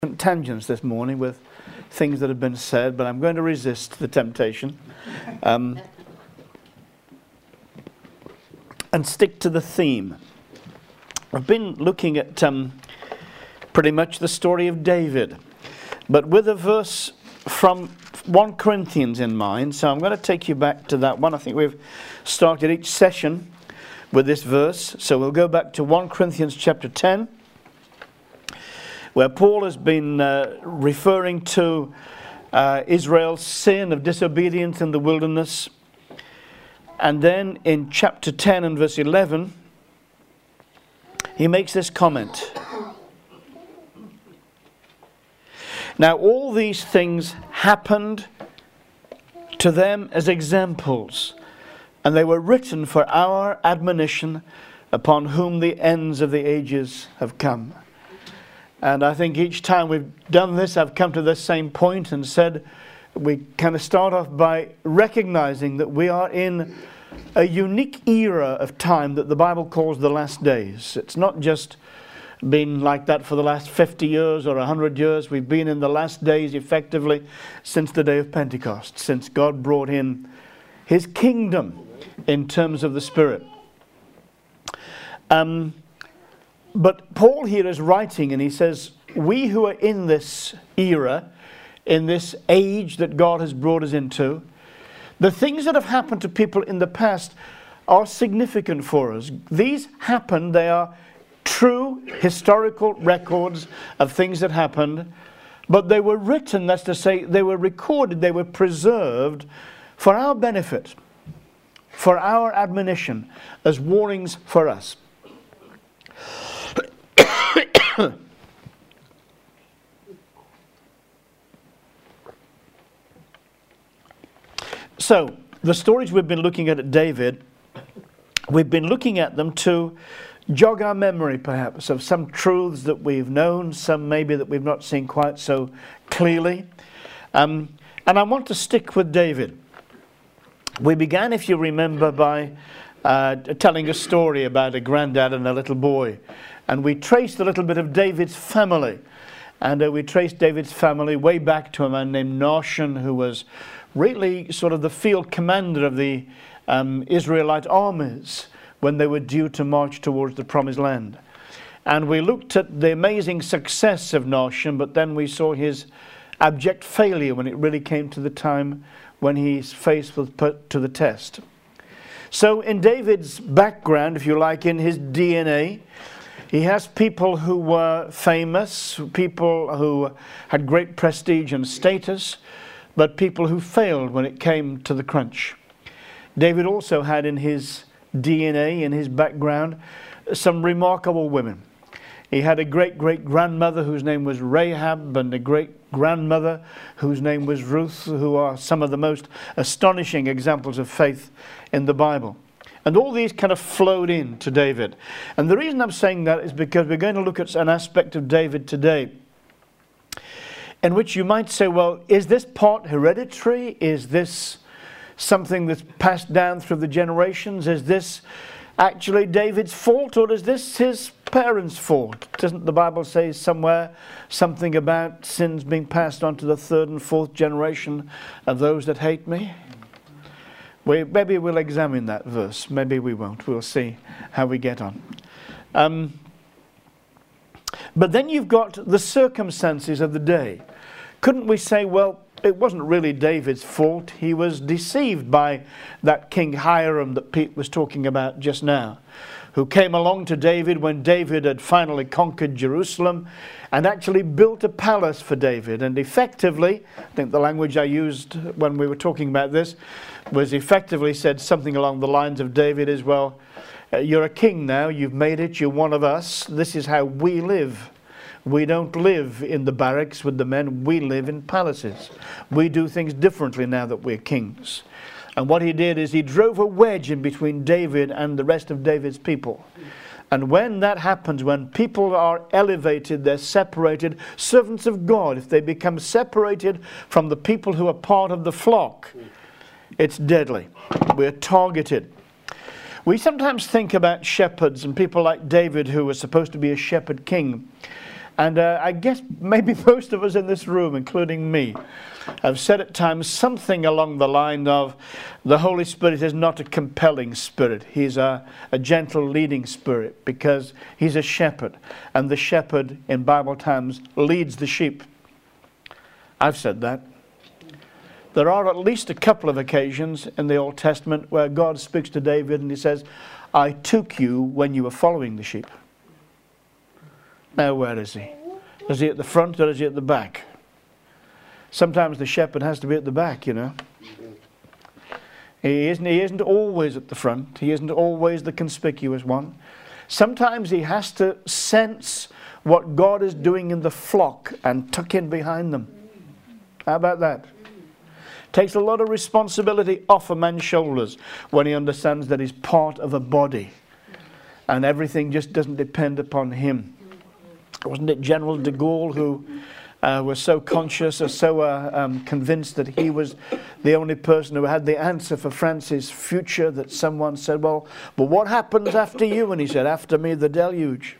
Tangents this morning with things that have been said, but I'm going to resist the temptation and stick to the theme. I've been looking at pretty much the story of David, but with a verse from 1 Corinthians in mind, so I'm going to take you back to that one. I think we've started each session with this verse, so we'll go back to 1 Corinthians chapter 10, where Paul has been referring to Israel's sin of disobedience in the wilderness. And then in chapter 10 and verse 11, he makes this comment. Now all these things happened to them as examples, and they were written for our admonition, upon whom the ends of the ages have come. And I think each time we've done this, I've come to the same point and said, we kind of start off by recognizing that we are in a unique era of time that the Bible calls the last days. It's not just been like that for the last 50 years or 100 years. We've been in the last days effectively since the day of Pentecost, since God brought in His kingdom in terms of the Spirit. But Paul here is writing and he says, we who are in this era, in this age that God has brought us into, the things that have happened to people in the past are significant for us. These happened, they are true historical records of things that happened, but they were written, that's to say, they were recorded, they were preserved for our benefit, for our admonition, as warnings for us. So, the stories we've been looking at David, we've been looking at them to jog our memory perhaps of some truths that we've known, some maybe that we've not seen quite so clearly. And I want to stick with David. We began, if you remember, by telling a story about a granddad and a little boy. And we traced a little bit of David's family. And we traced David's family way back to a man named Nahshon, who was really sort of the field commander of the Israelite armies when they were due to march towards the Promised Land. And we looked at the amazing success of Nahshon, but then we saw his abject failure when it really came to the time when his faith was put to the test. So in David's background, if you like, in his DNA, he has people who were famous, people who had great prestige and status, but people who failed when it came to the crunch. David also had in his DNA, in his background, some remarkable women. He had a great-great-grandmother whose name was Rahab, and a great-grandmother whose name was Ruth, who are some of the most astonishing examples of faith in the Bible. And all these kind of flowed in to David. And the reason I'm saying that is because we're going to look at an aspect of David today in which you might say, well, is this part hereditary? Is this something that's passed down through the generations? Is this actually David's fault, or is this his parents' fault? Doesn't the Bible say somewhere something about sins being passed on to the third and fourth generation of those that hate me? Maybe we'll examine that verse. Maybe we won't. We'll see how we get on. But then you've got the circumstances of the day. Couldn't we say, well, it wasn't really David's fault. He was deceived by that King Hiram that Pete was talking about just now, who came along to David when David had finally conquered Jerusalem and actually built a palace for David. And effectively, I think the language I used when we were talking about this was effectively said something along the lines of David is, well, you're a king now, you've made it, you're one of us, this is how we live. We don't live in the barracks with the men, we live in palaces. We do things differently now that we're kings. And what he did is he drove a wedge in between David and the rest of David's people. And when that happens, when people are elevated, they're separated, servants of God, if they become separated from the people who are part of the flock, it's deadly. We're targeted. We sometimes think about shepherds and people like David, who was supposed to be a shepherd king. And I guess maybe most of us in this room, including me, have said at times something along the line of the Holy Spirit is not a compelling spirit. He's a gentle leading spirit because he's a shepherd. And the shepherd in Bible times leads the sheep. I've said that. There are at least a couple of occasions in the Old Testament where God speaks to David and he says, I took you when you were following the sheep. Now where is he? Is he at the front or is he at the back? Sometimes the shepherd has to be at the back, you know. He isn't always at the front. He isn't always the conspicuous one. Sometimes he has to sense what God is doing in the flock and tuck in behind them. How about that? Takes a lot of responsibility off a man's shoulders when he understands that he's part of a body and everything just doesn't depend upon him. Wasn't it General de Gaulle who was so conscious or so convinced that he was the only person who had the answer for France's future, that someone said, well, what happens after you? And he said, after me, the deluge.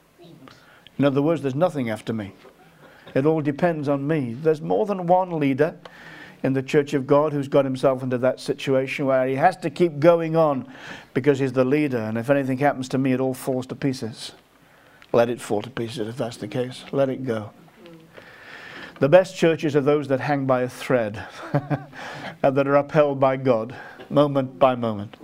In other words, there's nothing after me. It all depends on me. There's more than one leader in the Church of God who's got himself into that situation where he has to keep going on because he's the leader. And if anything happens to me, it all falls to pieces. Let it fall to pieces if that's the case. Let it go. The best churches are those that hang by a thread and that are upheld by God moment by moment.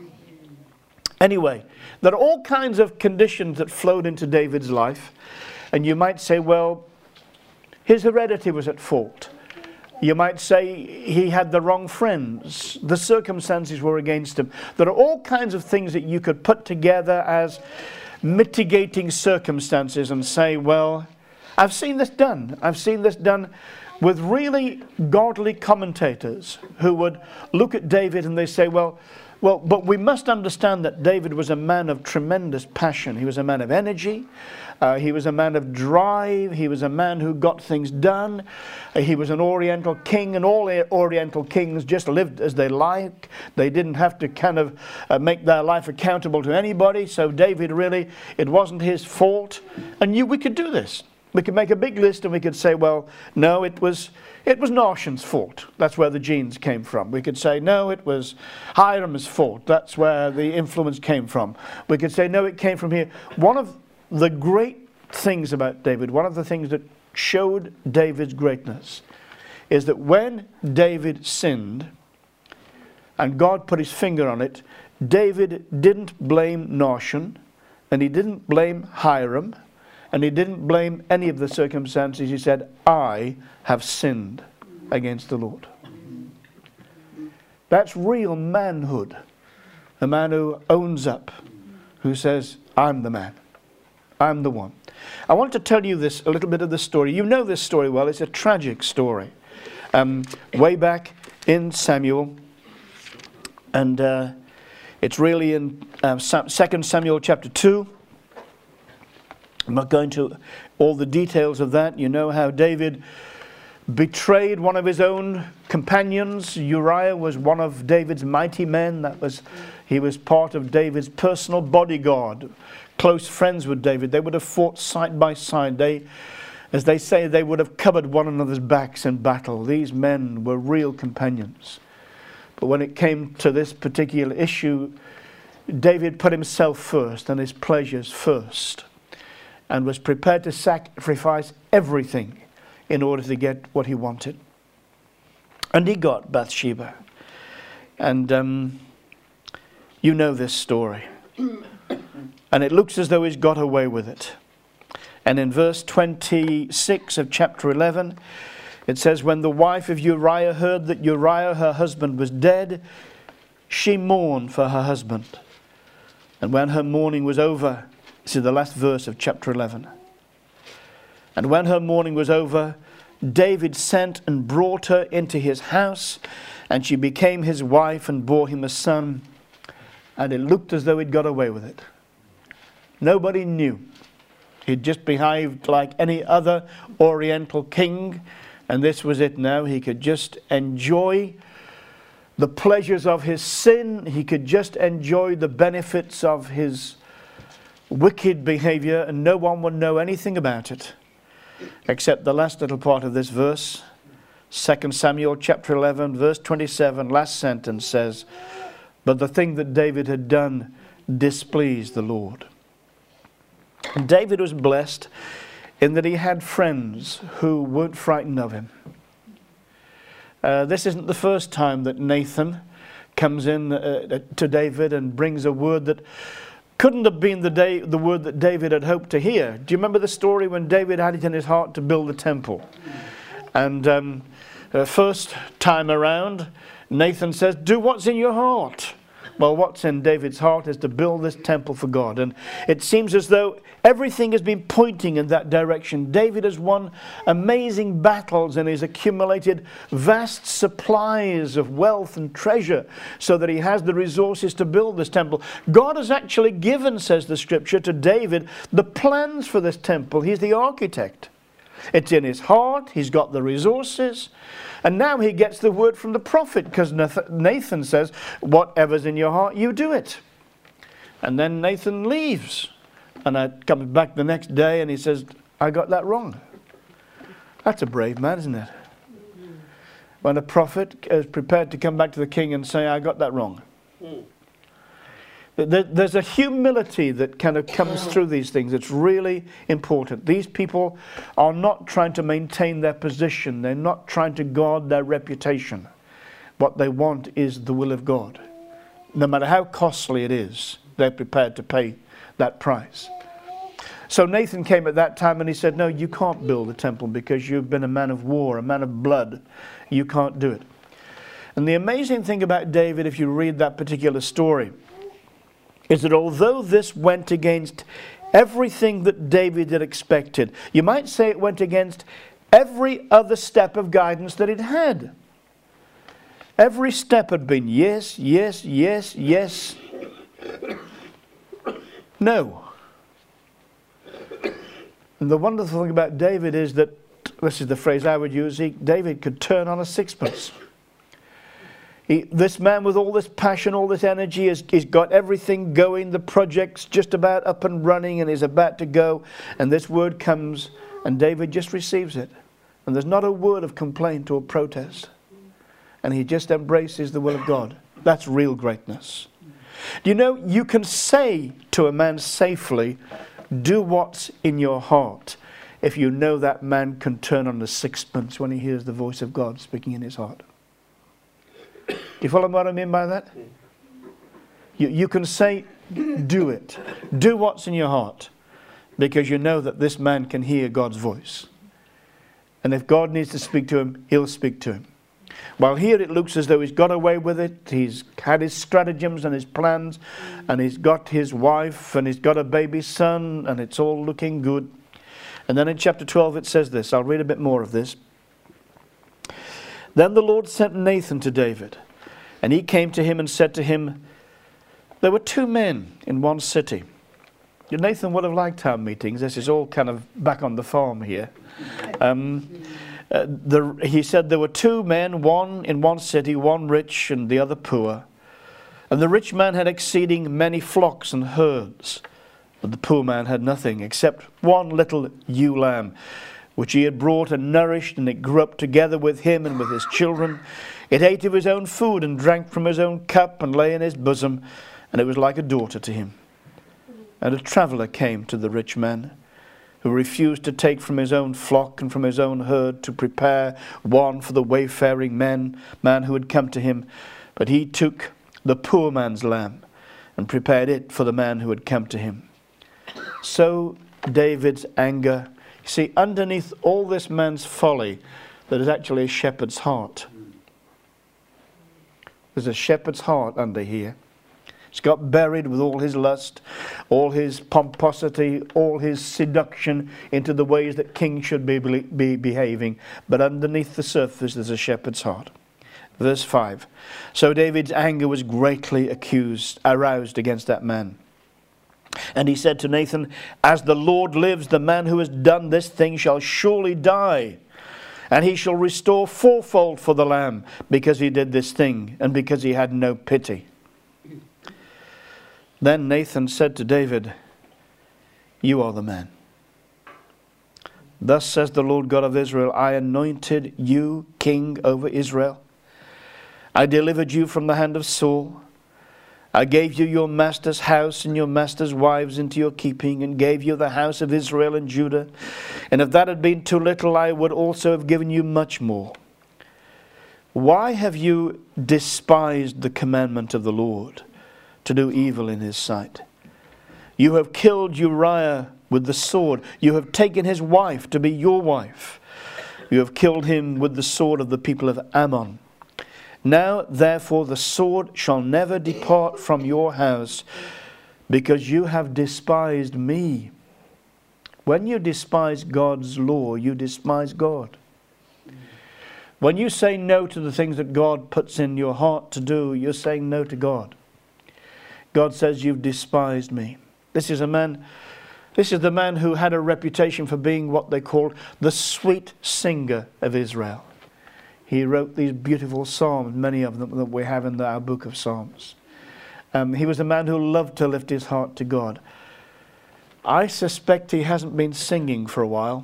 Anyway, there are all kinds of conditions that flowed into David's life. And you might say, well, his heredity was at fault. You might say he had the wrong friends. The circumstances were against him. There are all kinds of things that you could put together as mitigating circumstances and say, well, I've seen this done. I've seen this done with really godly commentators who would look at David and they say, well, but we must understand that David was a man of tremendous passion. He was a man of energy. He was a man of drive. He was a man who got things done. He was an Oriental king, and all Oriental kings just lived as they liked. They didn't have to kind of make their life accountable to anybody. So David really, it wasn't his fault. And we could do this. We could make a big list and we could say, well, no, it was Nahshon's fault. That's where the genes came from. We could say, no, it was Hiram's fault. That's where the influence came from. We could say, no, it came from here. One of the great things about David, one of the things that showed David's greatness, is that when David sinned and God put his finger on it, David didn't blame Nahshon and he didn't blame Hiram. And he didn't blame any of the circumstances. He said, I have sinned against the Lord. That's real manhood. A man who owns up, who says, I'm the man. I'm the one. I want to tell you this, a little bit of the story. You know this story well. It's a tragic story. Way back in Samuel. And it's really in 2 Samuel chapter 2. I'm not going to all the details of that. You know how David betrayed one of his own companions. Uriah was one of David's mighty men. He was part of David's personal bodyguard, close friends with David. They would have fought side by side. As they say, they would have covered one another's backs in battle. These men were real companions. But when it came to this particular issue, David put himself first and his pleasures first, and was prepared to sacrifice everything in order to get what he wanted. And he got Bathsheba. And you know this story. And it looks as though he's got away with it. And in verse 26 of chapter 11, it says, when the wife of Uriah heard that Uriah, her husband, was dead, she mourned for her husband. And when her mourning was over, this is the last verse of chapter 11. And when her mourning was over, David sent and brought her into his house, and she became his wife and bore him a son. And it looked as though he'd got away with it. Nobody knew. He'd just behaved like any other Oriental king, and this was it now. He could just enjoy the pleasures of his sin. He could just enjoy the benefits of his wicked behavior, and no one would know anything about it, except the last little part of this verse. 2 Samuel chapter 11, verse 27, last sentence says, "But the thing that David had done displeased the Lord." And David was blessed in that he had friends who weren't frightened of him. This isn't the first time that Nathan comes in to David and brings a word that couldn't have been the word that David had hoped to hear. Do you remember the story when David had it in his heart to build a temple? And first time around, Nathan says, "Do what's in your heart." Well, what's in David's heart is to build this temple for God. And it seems as though everything has been pointing in that direction. David has won amazing battles and he's accumulated vast supplies of wealth and treasure so that he has the resources to build this temple. God has actually given, says the scripture, to David the plans for this temple. He's the architect. It's in his heart. He's got the resources. And now he gets the word from the prophet, because Nathan says, "Whatever's in your heart, you do it." And then Nathan leaves. And I comes back the next day and he says, "I got that wrong." That's a brave man, isn't it? When a prophet is prepared to come back to the king and say, "I got that wrong." There's a humility that kind of comes through these things. It's really important. These people are not trying to maintain their position. They're not trying to guard their reputation. What they want is the will of God. No matter how costly it is, they're prepared to pay that price. So Nathan came at that time and he said, "No, you can't build a temple because you've been a man of war, a man of blood. You can't do it." And the amazing thing about David, if you read that particular story, is that although this went against everything that David had expected, you might say it went against every other step of guidance that it had. Every step had been yes, yes, yes, yes, no. And the wonderful thing about David is that, this is the phrase I would use, David could turn on a sixpence. This man with all this passion, all this energy, he's got everything going. The project's just about up and running and is about to go. And this word comes and David just receives it. And there's not a word of complaint or protest. And he just embraces the will of God. That's real greatness. Do you know, you can say to a man safely, "Do what's in your heart," if you know that man can turn on the sixpence when he hears the voice of God speaking in his heart. Do you follow what I mean by that? You can say, "Do it. Do what's in your heart," because you know that this man can hear God's voice. And if God needs to speak to him, he'll speak to him. While here it looks as though he's got away with it. He's had his stratagems and his plans, and he's got his wife, and he's got a baby son, and it's all looking good. And then in chapter 12 it says this. I'll read a bit more of this. "Then the Lord sent Nathan to David, and he came to him and said to him, 'There were two men in one city.'" Nathan would have liked our meetings. This is all kind of back on the farm here. He said there were two men, one in one city, one rich and the other poor. And the rich man had exceeding many flocks and herds, but the poor man had nothing except one little ewe lamb, which he had brought and nourished, and it grew up together with him and with his children. It ate of his own food and drank from his own cup and lay in his bosom, and it was like a daughter to him. And a traveller came to the rich man, who refused to take from his own flock and from his own herd to prepare one for the wayfaring man who had come to him. But he took the poor man's lamb and prepared it for the man who had come to him. So David's anger, you see, underneath all this man's folly, there is actually a shepherd's heart. There's a shepherd's heart under here. He's got buried with all his lust, all his pomposity, all his seduction into the ways that kings should be behaving. But underneath the surface there's a shepherd's heart. Verse 5. So David's anger was greatly aroused against that man. And he said to Nathan, "As the Lord lives, the man who has done this thing shall surely die. And he shall restore fourfold for the lamb, because he did this thing, and because he had no pity." Then Nathan said to David, You are the man. Thus says the Lord God of Israel, I anointed you king over Israel. I delivered you from the hand of Saul. I gave you your master's house and your master's wives into your keeping, and gave you the house of Israel and Judah. And if that had been too little, I would also have given you much more. Why have you despised the commandment of the Lord, to do evil in his sight? You have killed Uriah with the sword. You have taken his wife to be your wife. You have killed him with the sword of the people of Ammon. Now, therefore, the sword shall never depart from your house, because you have despised me. When you despise God's law, you despise God. When you say no to the things that God puts in your heart to do, you're saying no to God. God says, you've despised me. This is the man who had a reputation for being what they called the sweet singer of Israel. He wrote these beautiful psalms, many of them that we have in our book of Psalms. He was a man who loved to lift his heart to God. I suspect he hasn't been singing for a while.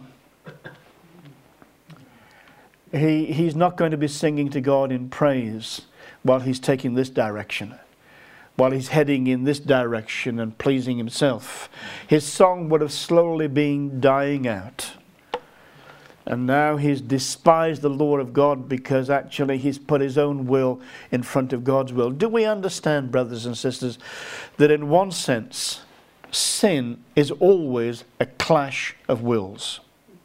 He's not going to be singing to God in praise while he's taking this direction, while he's heading in this direction and pleasing himself. His song would have slowly been dying out. And now he's despised the law of God because actually he's put his own will in front of God's will. Do we understand, brothers and sisters, that in one sense, sin is always a clash of wills?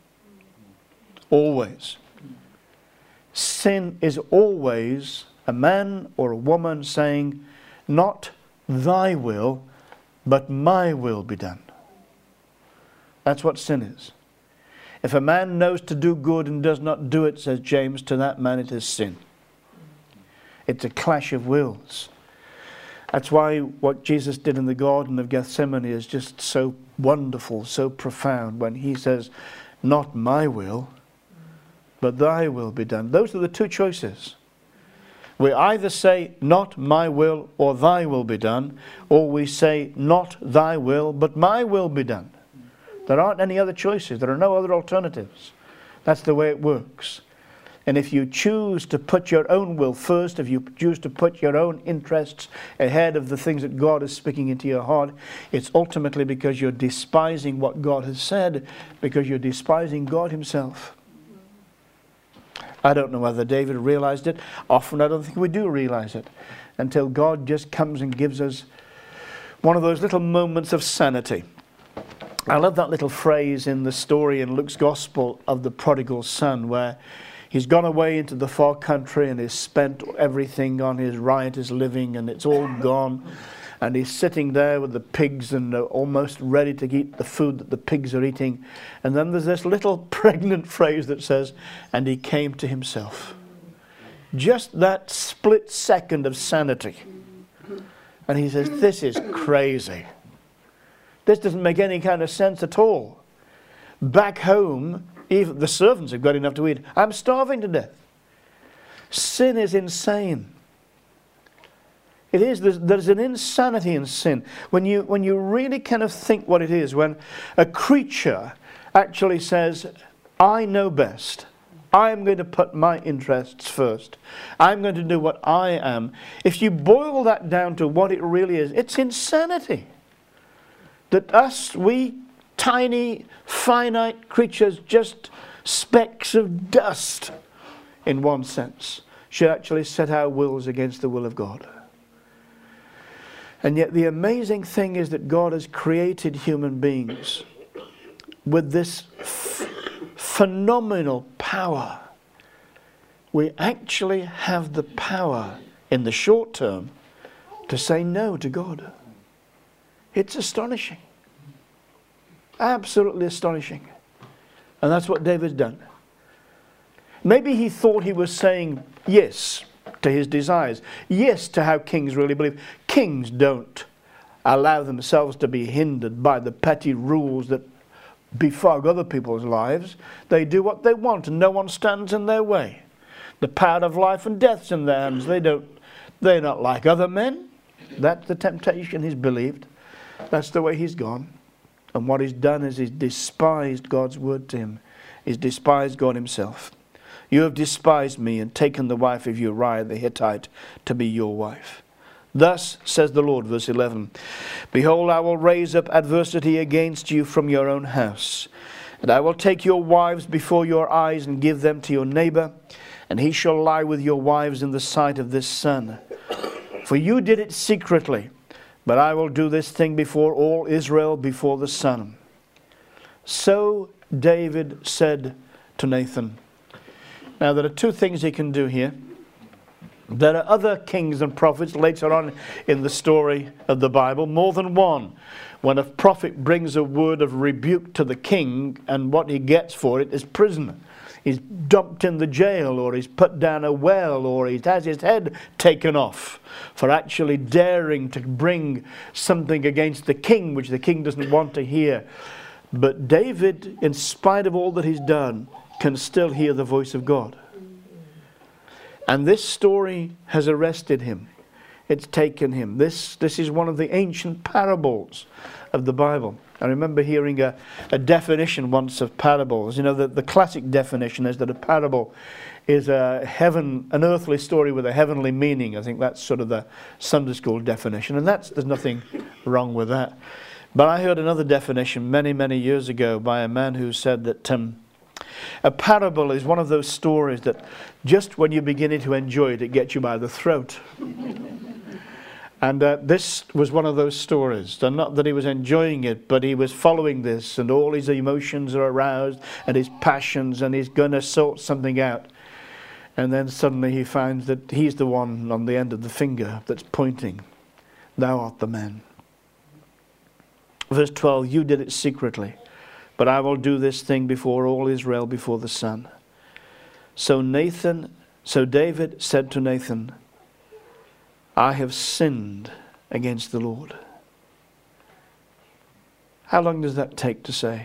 Always. Sin is always a man or a woman saying, not thy will, but my will be done. That's what sin is. If a man knows to do good and does not do it, says James, to that man it is sin. It's a clash of wills. That's why what Jesus did in the Garden of Gethsemane is just so wonderful, so profound, when he says, not my will, but thy will be done. Those are the two choices. We either say, not my will or thy will be done, or we say, not thy will, but my will be done. There aren't any other choices. There are no other alternatives. That's the way it works. And if you choose to put your own will first, if you choose to put your own interests ahead of the things that God is speaking into your heart, it's ultimately because you're despising what God has said, because you're despising God himself. I don't know whether David realized it. Often I don't think we do realize it until God just comes and gives us one of those little moments of sanity. I love that little phrase in the story in Luke's Gospel of the prodigal son, where he's gone away into the far country and he's spent everything on his riotous living and it's all gone. And he's sitting there with the pigs and almost ready to eat the food that the pigs are eating. And then there's this little pregnant phrase that says, and he came to himself. Just that split second of sanity. And he says, this is crazy. This doesn't make any kind of sense at all. Back home, even the servants have got enough to eat. I'm starving to death. Sin is insane. It is. There's an insanity in sin. When you really kind of think what it is, when a creature actually says, I know best. I'm going to put my interests first. I'm going to do what I am. If you boil that down to what it really is, it's insanity. That us, we tiny, finite creatures, just specks of dust, in one sense, should actually set our wills against the will of God. And yet the amazing thing is that God has created human beings with this phenomenal power. We actually have the power in the short term to say no to God. It's astonishing. Absolutely astonishing. And that's what David's done. Maybe he thought he was saying yes to his desires. Yes to how kings really believe. Kings don't allow themselves to be hindered by the petty rules that befog other people's lives. They do what they want and no one stands in their way. The power of life and death's in their hands. They're not like other men. That's the temptation he's believed. That's the way he's gone. And what he's done is he's despised God's word to him. He's despised God himself. You have despised me and taken the wife of Uriah the Hittite to be your wife. Thus says the Lord, verse 11, behold, I will raise up adversity against you from your own house, and I will take your wives before your eyes and give them to your neighbor, and he shall lie with your wives in the sight of this sun. For you did it secretly, but I will do this thing before all Israel, before the sun. So David said to Nathan. Now there are two things he can do here. There are other kings and prophets later on in the story of the Bible, more than one, when a prophet brings a word of rebuke to the king, and what he gets for it is prison. He's dumped in the jail, or he's put down a well, or he has his head taken off for actually daring to bring something against the king which the king doesn't want to hear. But David, in spite of all that he's done, can still hear the voice of God. And this story has arrested him. It's taken him. This is one of the ancient parables of the Bible. I remember hearing a definition once of parables. You know, the classic definition is that a parable is an earthly story with a heavenly meaning. I think that's sort of the Sunday school definition. And there's nothing wrong with that. But I heard another definition many, many years ago by a man who said that a parable is one of those stories that just when you're beginning to enjoy it, it gets you by the throat. And this was one of those stories. And not that he was enjoying it, but he was following this, and all his emotions are aroused, and his passions, and he's going to sort something out. And then suddenly he finds that he's the one on the end of the finger that's pointing. Thou art the man. Verse 12, you did it secretly, but I will do this thing before all Israel, before the sun. So David said to Nathan, I have sinned against the Lord. How long does that take to say?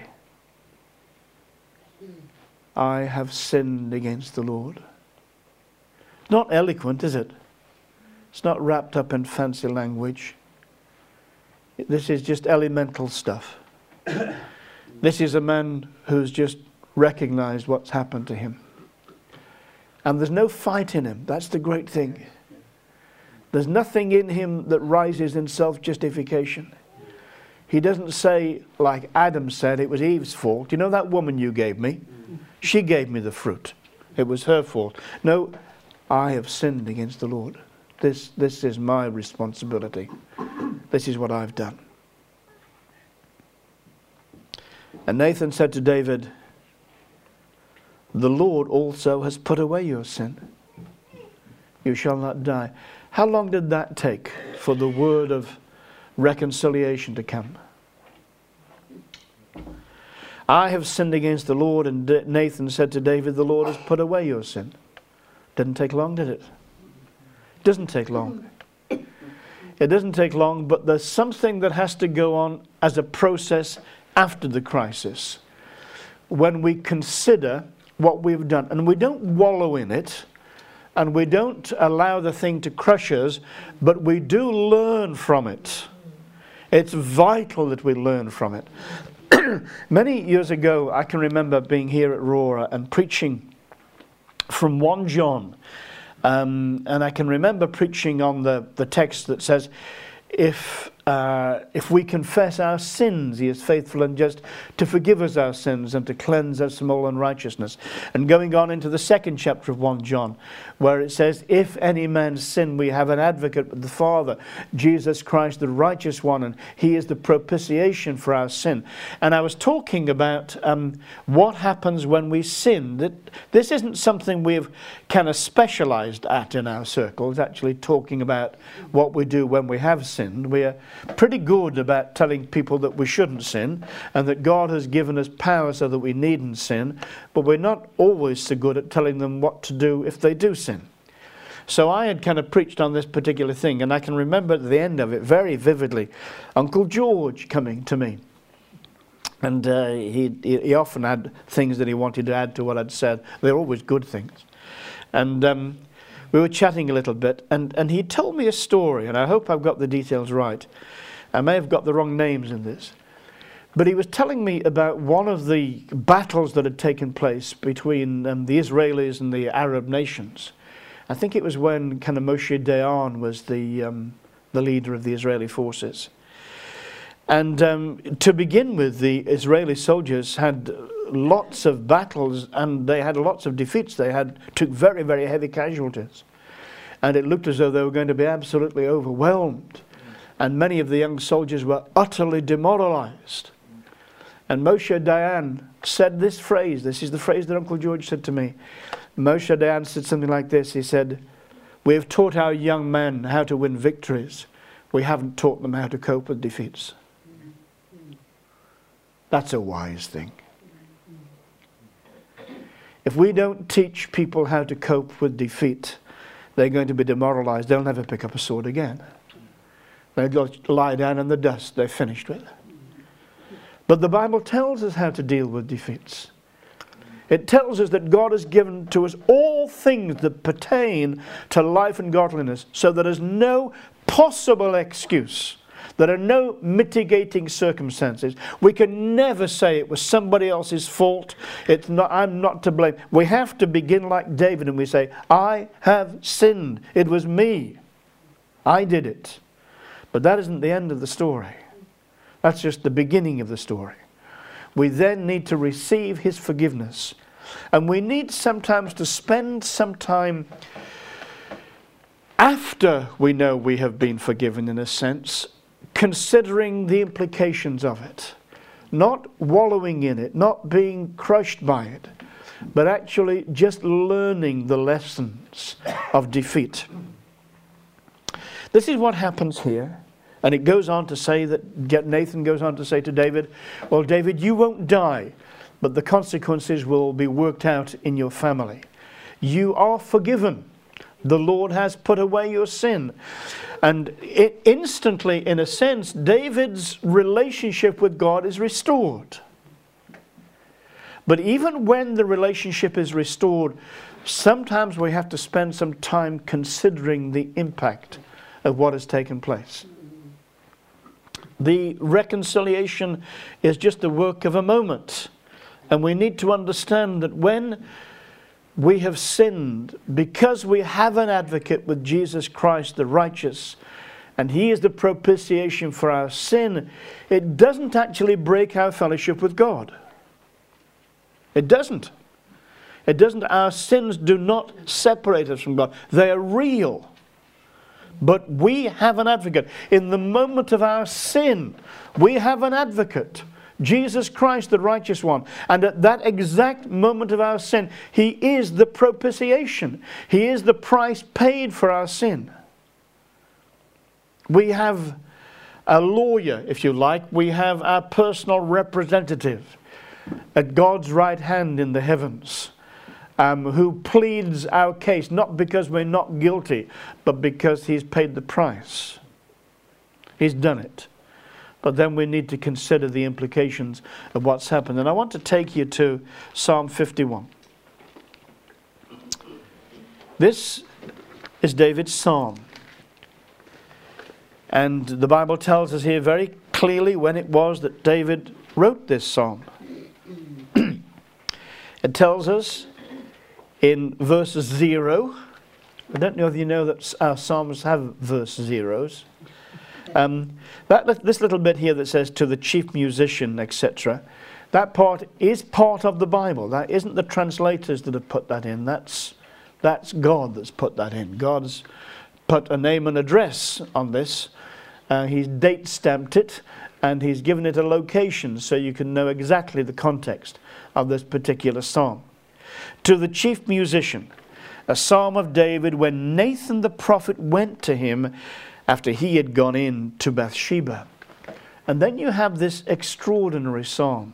I have sinned against the Lord. Not eloquent, is it? It's not wrapped up in fancy language. This is just elemental stuff. This is a man who's just recognized what's happened to him. And there's no fight in him. That's the great thing. There's nothing in him that rises in self-justification. He doesn't say, like Adam said, it was Eve's fault. You know that woman you gave me? She gave me the fruit. It was her fault. No, I have sinned against the Lord. This is my responsibility. This is what I've done. And Nathan said to David, the Lord also has put away your sin. You shall not die. How long did that take for the word of reconciliation to come? I have sinned against the Lord, and Nathan said to David, the Lord has put away your sin. Didn't take long, did it? It doesn't take long. It doesn't take long, but there's something that has to go on as a process after the crisis. When we consider what we've done, and we don't wallow in it, and we don't allow the thing to crush us, but we do learn from it. It's vital that we learn from it. Many years ago, I can remember being here at Roar and preaching from 1 John. And I can remember preaching on the text that says, if we confess our sins, he is faithful and just to forgive us our sins and to cleanse us from all unrighteousness. And going on into the 2nd chapter of 1 John, where it says, if any man sin, we have an advocate with the Father, Jesus Christ, the righteous one, and he is the propitiation for our sin. And I was talking about what happens when we sin. That this isn't something we've kind of specialized at in our circles, actually talking about what we do when we have sinned. We are pretty good about telling people that we shouldn't sin and that God has given us power so that we needn't sin, but we're not always so good at telling them what to do if they do sin. So I had kind of preached on this particular thing, and I can remember at the end of it very vividly Uncle George coming to me. And he often had things that he wanted to add to what I'd said. They're always good things. And we were chatting a little bit, and he told me a story, and I hope I've got the details right. I may have got the wrong names in this. But he was telling me about one of the battles that had taken place between the Israelis and the Arab nations. I think it was when kind of Moshe Dayan was the leader of the Israeli forces. And to begin with, the Israeli soldiers had lots of battles and they had lots of defeats. They took very, very heavy casualties. And it looked as though they were going to be absolutely overwhelmed. And many of the young soldiers were utterly demoralized. And Moshe Dayan said this phrase. This is the phrase that Uncle George said to me. Moshe Dayan said something like this. He said, "We have taught our young men how to win victories. We haven't taught them how to cope with defeats." That's a wise thing. If we don't teach people how to cope with defeat, they're going to be demoralized. They'll never pick up a sword again. They'll lie down in the dust. They're finished with it. But the Bible tells us how to deal with defeats. It tells us that God has given to us all things that pertain to life and godliness, so there is no possible excuse. There are no mitigating circumstances. We can never say it was somebody else's fault. I'm not to blame. We have to begin like David and we say, I have sinned. It was me. I did it. But that isn't the end of the story. That's just the beginning of the story. We then need to receive his forgiveness. And we need sometimes to spend some time after we know we have been forgiven, in a sense, considering the implications of it. Not wallowing in it, not being crushed by it, but actually just learning the lessons of defeat. This is what happens here. And it goes on to say that Nathan goes on to say to David, well, David, you won't die, but the consequences will be worked out in your family. You are forgiven. The Lord has put away your sin. And instantly, in a sense, David's relationship with God is restored. But even when the relationship is restored, sometimes we have to spend some time considering the impact of what has taken place. The reconciliation is just the work of a moment. And we need to understand that when we have sinned, because we have an advocate with Jesus Christ the righteous, and he is the propitiation for our sin, it doesn't actually break our fellowship with God. It doesn't. It doesn't. Our sins do not separate us from God. They are real. But we have an advocate. In the moment of our sin, we have an advocate. Jesus Christ, the righteous one. And at that exact moment of our sin, he is the propitiation. He is the price paid for our sin. We have a lawyer, if you like. We have our personal representative at God's right hand in the heavens. Who pleads our case, not because we're not guilty, but because he's paid the price. He's done it. But then we need to consider the implications of what's happened. And I want to take you to Psalm 51. This is David's psalm. And the Bible tells us here very clearly when it was that David wrote this psalm. It tells us in verse 0, I don't know if you know that our psalms have verse zeros. This little bit here that says to the chief musician, etc., that part is part of the Bible. That isn't the translators that have put that in. That's God that's put that in. God's put a name and address on this. He's date stamped it and he's given it a location so you can know exactly the context of this particular psalm. To the chief musician, a psalm of David when Nathan the prophet went to him after he had gone in to Bathsheba. And then you have this extraordinary psalm.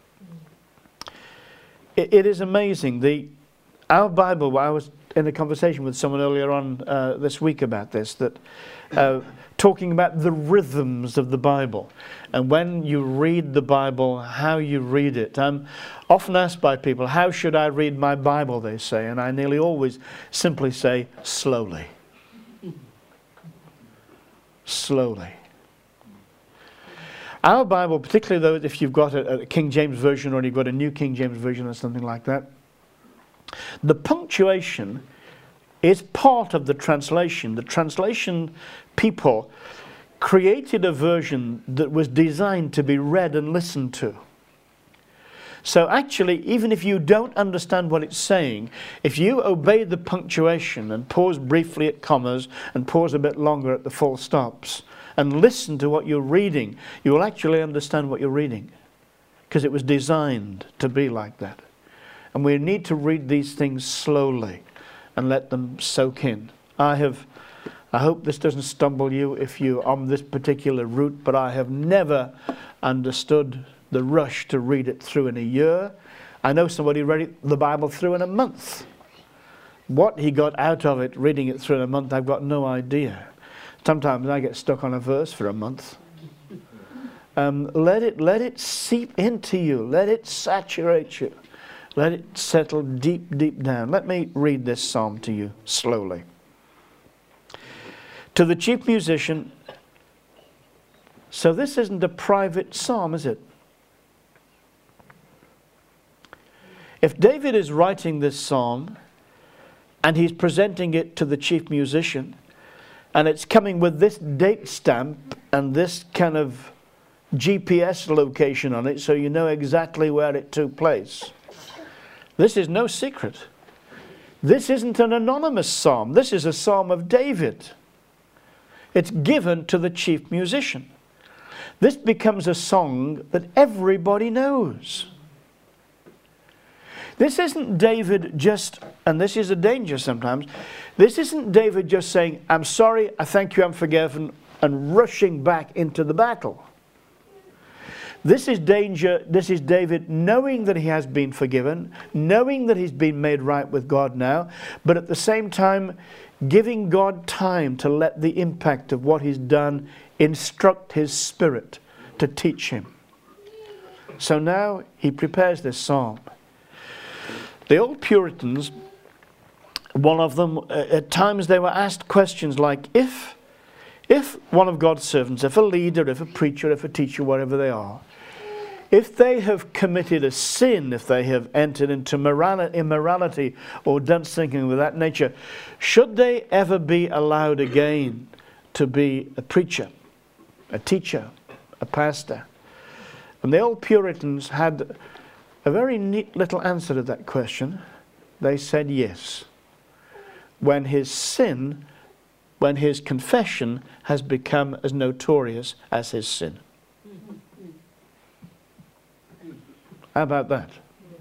It is amazing. Our Bible, I was in a conversation with someone earlier on this week about this, that talking about the rhythms of the Bible. And when you read the Bible, how you read it. I'm often asked by people, how should I read my Bible, they say. And I nearly always simply say, slowly. Slowly. Our Bible, particularly though if you've got a King James Version or you've got a New King James Version or something like that, the punctuation is part of the translation. The translation people created a version that was designed to be read and listened to. So actually, even if you don't understand what it's saying, if you obey the punctuation and pause briefly at commas and pause a bit longer at the full stops and listen to what you're reading, you will actually understand what you're reading, because it was designed to be like that. And we need to read these things slowly and let them soak in. I hope this doesn't stumble you if you're on this particular route, but I have never understood the rush to read it through in a year. I know somebody read the Bible through in a month. What he got out of it reading it through in a month, I've got no idea. Sometimes I get stuck on a verse for a month. Let it seep into you. Let it saturate you. Let it settle deep, deep down. Let me read this psalm to you slowly. To the chief musician. So this isn't a private psalm, is it? If David is writing this psalm and he's presenting it to the chief musician, and it's coming with this date stamp and this kind of GPS location on it so you know exactly where it took place, this is no secret. This isn't an anonymous psalm. This is a psalm of David. It's given to the chief musician. This becomes a song that everybody knows. This isn't David just, and this is a danger sometimes, this isn't David just saying, I'm sorry, I thank you, I'm forgiven, and rushing back into the battle. This is danger. This is David knowing that he has been forgiven, knowing that he's been made right with God now, but at the same time giving God time to let the impact of what he's done instruct his spirit to teach him. So now he prepares this psalm. The old Puritans, one of them, at times they were asked questions like, if one of God's servants, if a leader, if a preacher, if a teacher, whatever they are, if they have committed a sin, if they have entered into immorality or done something of that nature, should they ever be allowed again to be a preacher, a teacher, a pastor? And the old Puritans had a very neat little answer to that question. They said yes. When his sin, when his confession has become as notorious as his sin. How about that?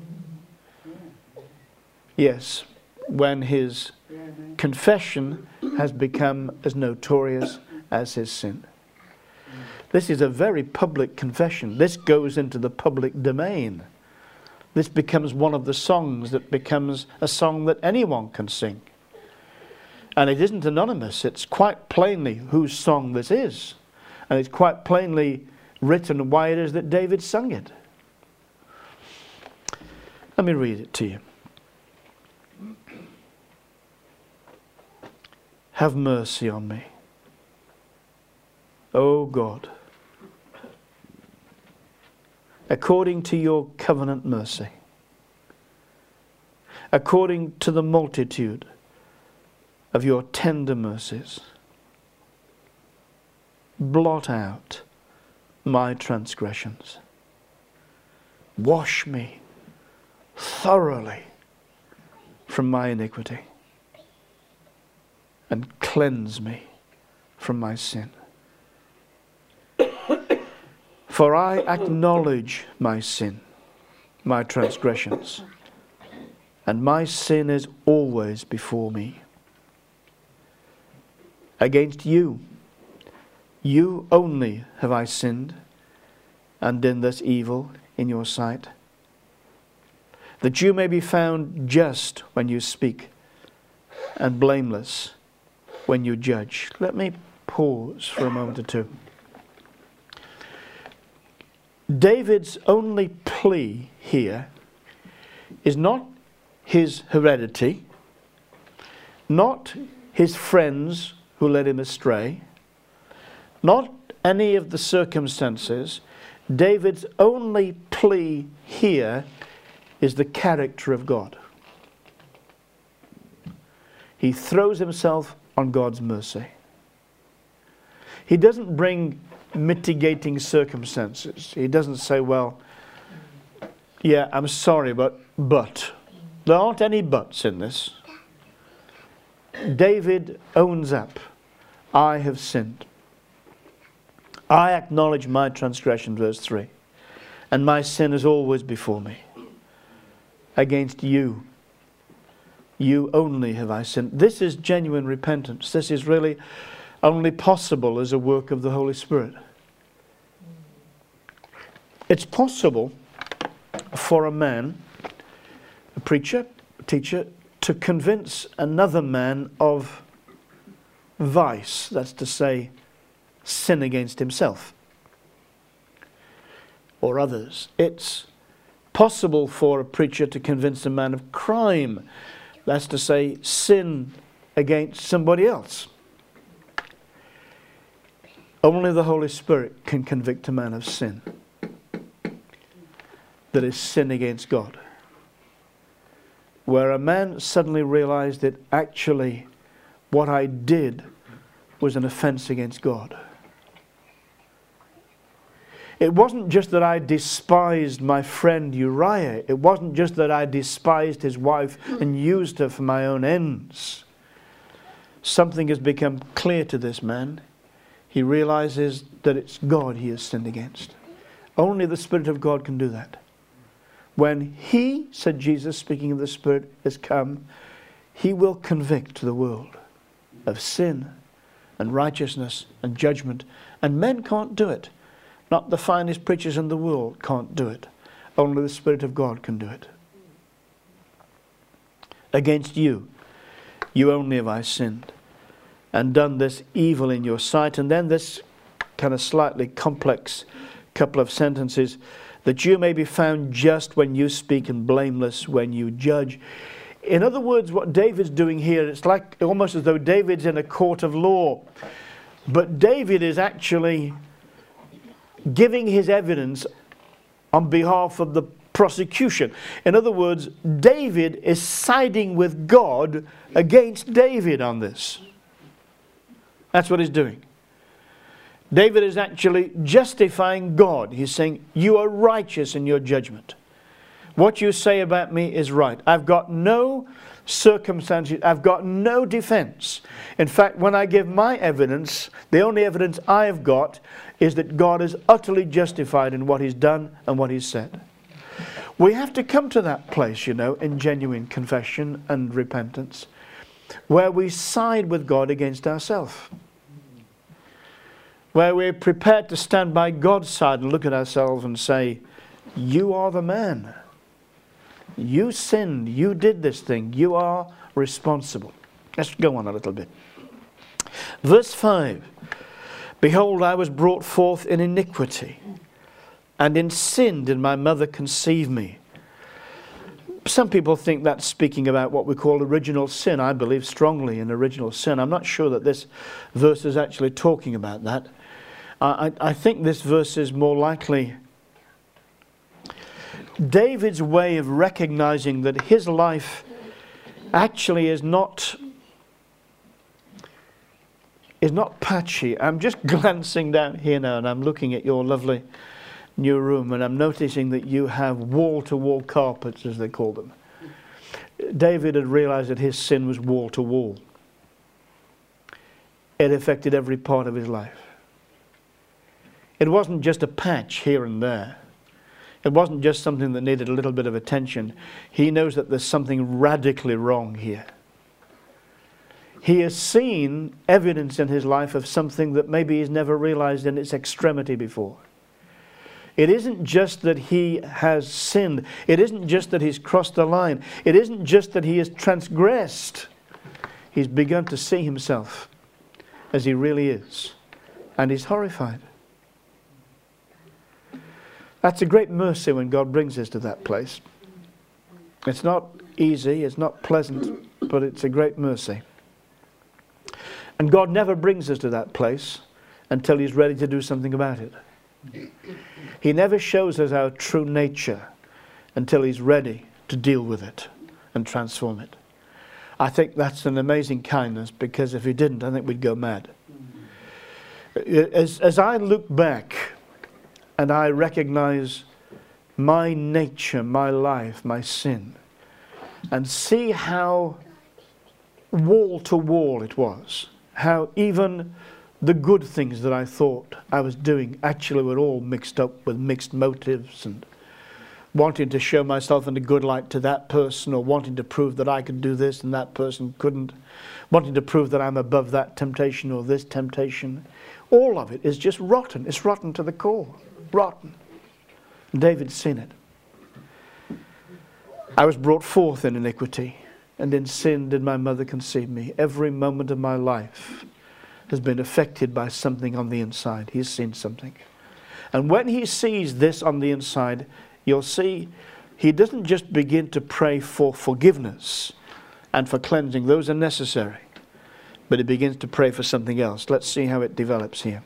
Yes, when his confession has become as notorious as his sin. This is a very public confession. This goes into the public domain. This becomes one of the songs that becomes a song that anyone can sing. And it isn't anonymous. It's quite plainly whose song this is. And it's quite plainly written why it is that David sung it. Let me read it to you. Have mercy on me, O God, according to your covenant mercy, according to the multitude of your tender mercies. Blot out my transgressions. Wash me thoroughly from my iniquity and cleanse me from my sin. For I acknowledge my sin, my transgressions, and my sin is always before me. Against you, you only have I sinned and done this evil in your sight, that you may be found just when you speak and blameless when you judge. Let me pause for a moment or two. David's only plea here is not his heredity, not his friends who led him astray, not any of the circumstances. David's only plea here is the character of God. He throws himself on God's mercy. He doesn't bring mitigating circumstances. He doesn't say, well, yeah, I'm sorry, but. There aren't any buts in this. David owns up. I have sinned. I acknowledge my transgression, verse 3. And my sin is always before me. Against you. You only have I sinned. This is genuine repentance. This is really only possible as a work of the Holy Spirit. It's possible for a man, a preacher, a teacher, to convince another man of vice, that's to say, sin against himself or others. It's possible for a preacher to convince a man of crime, that's to say, sin against somebody else. Only the Holy Spirit can convict a man of sin, that is sin against God. Where a man suddenly realized that actually what I did was an offense against God. It wasn't just that I despised my friend Uriah. It wasn't just that I despised his wife and used her for my own ends. Something has become clear to this man. He realizes that it's God he has sinned against. Only the Spirit of God can do that. When He, said Jesus, speaking of the Spirit, has come, He will convict the world of sin and righteousness and judgment. And men can't do it. Not the finest preachers in the world can't do it. Only the Spirit of God can do it. Against you, you only have I sinned, and done this evil in your sight. And then this kind of slightly complex couple of sentences, that you may be found just when you speak and blameless when you judge. In other words, what David's doing here, it's like almost as though David's in a court of law. But David is actually giving his evidence on behalf of the prosecution. In other words, David is siding with God against David on this. That's what he's doing. David is actually justifying God. He's saying, you are righteous in your judgment. What you say about me is right. I've got no circumstances. I've got no defense. In fact, when I give my evidence, the only evidence I've got is that God is utterly justified in what He's done and what He's said. We have to come to that place, you know, in genuine confession and repentance, where we side with God against ourselves. Where we're prepared to stand by God's side and look at ourselves and say, you are the man. You sinned. You did this thing. You are responsible. Let's go on a little bit. Verse 5. Behold, I was brought forth in iniquity, and in sin did my mother conceive me. Some people think that's speaking about what we call original sin. I believe strongly in original sin. I'm not sure that this verse is actually talking about that. I think this verse is more likely David's way of recognizing that his life actually is not patchy. I'm just glancing down here now and I'm looking at your lovely new room and I'm noticing that you have wall-to-wall carpets, as they call them. David had realized that his sin was wall-to-wall. It affected every part of his life. It wasn't just a patch here and there. It wasn't just something that needed a little bit of attention. He knows that there's something radically wrong here. He has seen evidence in his life of something that maybe he's never realized in its extremity before. It isn't just that he has sinned. It isn't just that he's crossed the line. It isn't just that he has transgressed. He's begun to see himself as he really is. And he's horrified. That's a great mercy when God brings us to that place. It's not easy, it's not pleasant, but it's a great mercy. And God never brings us to that place until He's ready to do something about it. He never shows us our true nature until He's ready to deal with it and transform it. I think that's an amazing kindness, because if He didn't, I think we'd go mad. As I look back and I recognize my nature, my life, my sin, and see how wall to wall it was, how even the good things that I thought I was doing actually were all mixed up with mixed motives, and wanting to show myself in a good light to that person, or wanting to prove that I could do this and that person couldn't, wanting to prove that I'm above that temptation or this temptation. All of it is just rotten. It's rotten to the core. Rotten. David's seen it. I was brought forth in iniquity, and in sin did my mother conceive me. Every moment of my life has been affected by something on the inside. He's seen something. And when he sees this on the inside, you'll see he doesn't just begin to pray for forgiveness and for cleansing. Those are necessary. But he begins to pray for something else. Let's see how it develops here.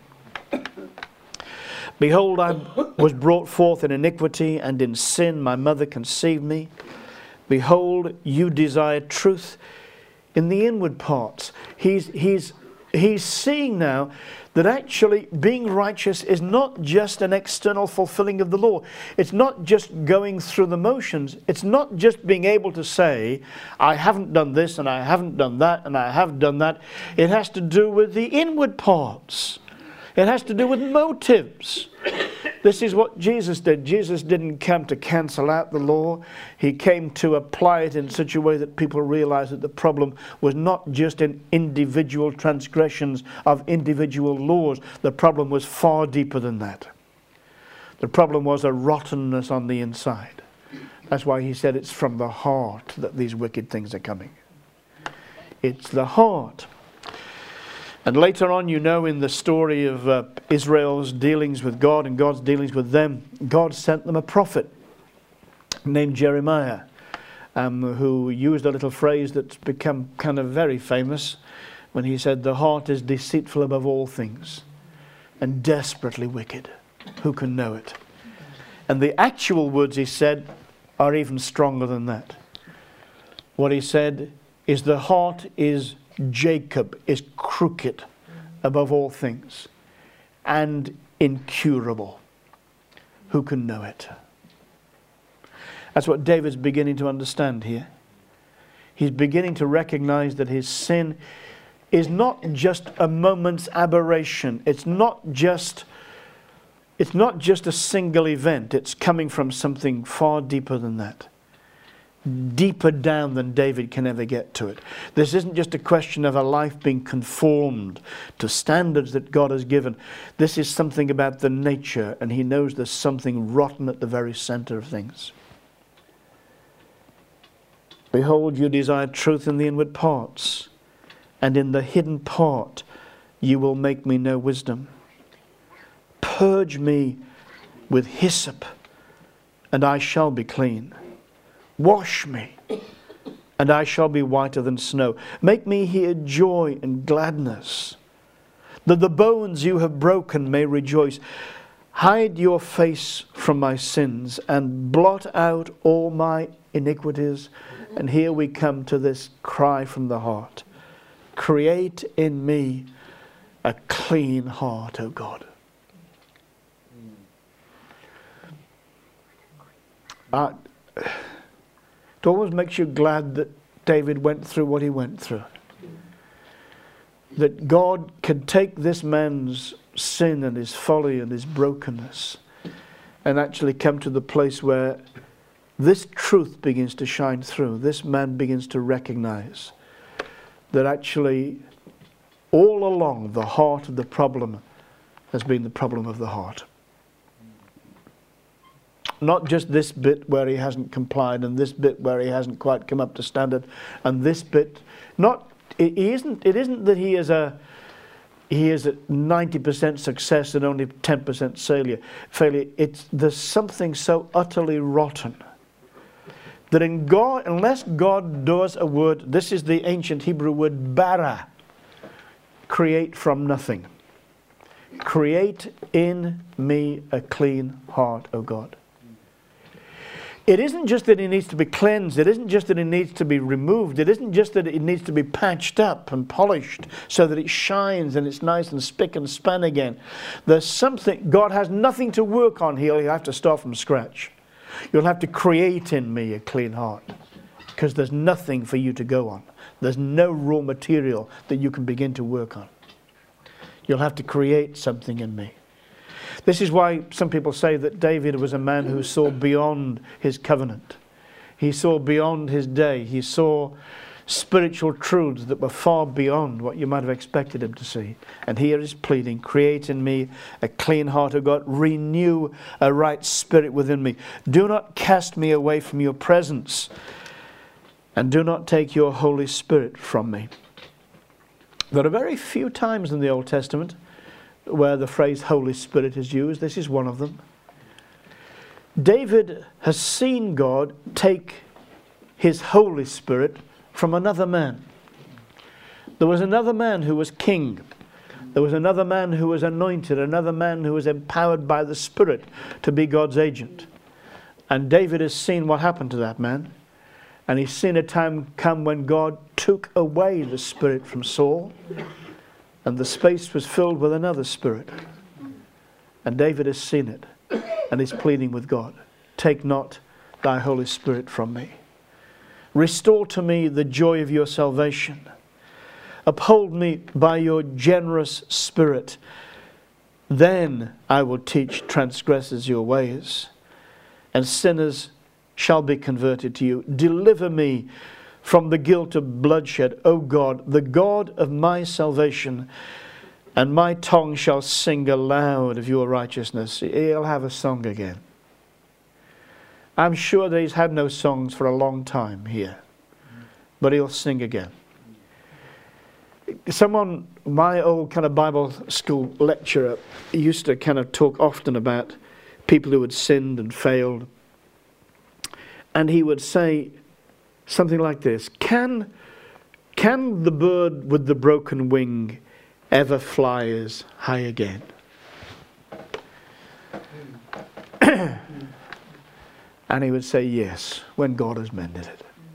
Behold, I was brought forth in iniquity, and in sin my mother conceived me. Behold, you desire truth in the inward parts. He's seeing now that actually being righteous is not just an external fulfilling of the law. It's not just going through the motions. It's not just being able to say, I haven't done this and I haven't done that and I have done that. It has to do with the inward parts. It has to do with motives. This is what Jesus did. Jesus didn't come to cancel out the law. He came to apply it in such a way that people realized that the problem was not just in individual transgressions of individual laws. The problem was far deeper than that. The problem was a rottenness on the inside. That's why he said it's from the heart that these wicked things are coming. It's the heart. And later on, you know, in the story of Israel's dealings with God and God's dealings with them, God sent them a prophet named Jeremiah, who used a little phrase that's become kind of very famous when he said, the heart is deceitful above all things and desperately wicked. Who can know it? And the actual words he said are even stronger than that. What he said is the heart is Jacob is crooked above all things and incurable. Who can know it? That's what David's beginning to understand here. He's beginning to recognize that his sin is not just a moment's aberration. It's not just a single event. It's coming from something far deeper than that. Deeper down than David can ever get to it. This isn't just a question of a life being conformed to standards that God has given. This is something about the nature, and he knows there's something rotten at the very center of things. Behold, you desire truth in the inward parts, and in the hidden part you will make me know wisdom. Purge me with hyssop, and I shall be clean. Wash me, and I shall be whiter than snow. Make me hear joy and gladness, that the bones you have broken may rejoice. Hide your face from my sins, and blot out all my iniquities. And here we come to this cry from the heart. Create in me a clean heart, O God. It always makes you glad that David went through what he went through. That God can take this man's sin and his folly and his brokenness and actually come to the place where this truth begins to shine through. This man begins to recognize that actually all along the heart of the problem has been the problem of the heart. Not just this bit where he hasn't complied, and this bit where he hasn't quite come up to standard, and this bit. It isn't that he is a 90% success and only 10% failure. There's something so utterly rotten that in God, unless God does a word, this is the ancient Hebrew word bara, create from nothing. Create in me a clean heart, O God. It isn't just that it needs to be cleansed. It isn't just that it needs to be removed. It isn't just that it needs to be patched up and polished so that it shines and it's nice and spick and span again. There's something, God has nothing to work on here. You'll have to start from scratch. You'll have to create in me a clean heart, because there's nothing for you to go on. There's no raw material that you can begin to work on. You'll have to create something in me. This is why some people say that David was a man who saw beyond his covenant. He saw beyond his day. He saw spiritual truths that were far beyond what you might have expected him to see. And here is pleading, create in me a clean heart, O God. Renew a right spirit within me. Do not cast me away from your presence, and do not take your Holy Spirit from me. There are very few times in the Old Testament where the phrase Holy Spirit is used. This is one of them. David has seen God take his Holy Spirit from another man. There was another man who was king. There was another man who was anointed, another man who was empowered by the Spirit to be God's agent. And David has seen what happened to that man. And he's seen a time come when God took away the Spirit from Saul, and the space was filled with another spirit. And David has seen it, and he's pleading with God, take not thy Holy Spirit from me. Restore to me the joy of your salvation. Uphold me by your generous spirit. Then I will teach transgressors your ways, and sinners shall be converted to you. Deliver me from the guilt of bloodshed, O God, the God of my salvation, and my tongue shall sing aloud of your righteousness. He'll have a song again. I'm sure that he's had no songs for a long time here, but he'll sing again. Someone, my old kind of Bible school lecturer, used to kind of talk often about people who had sinned and failed. And he would say something like this: Can the bird with the broken wing ever fly as high again? And he would say yes, when God has mended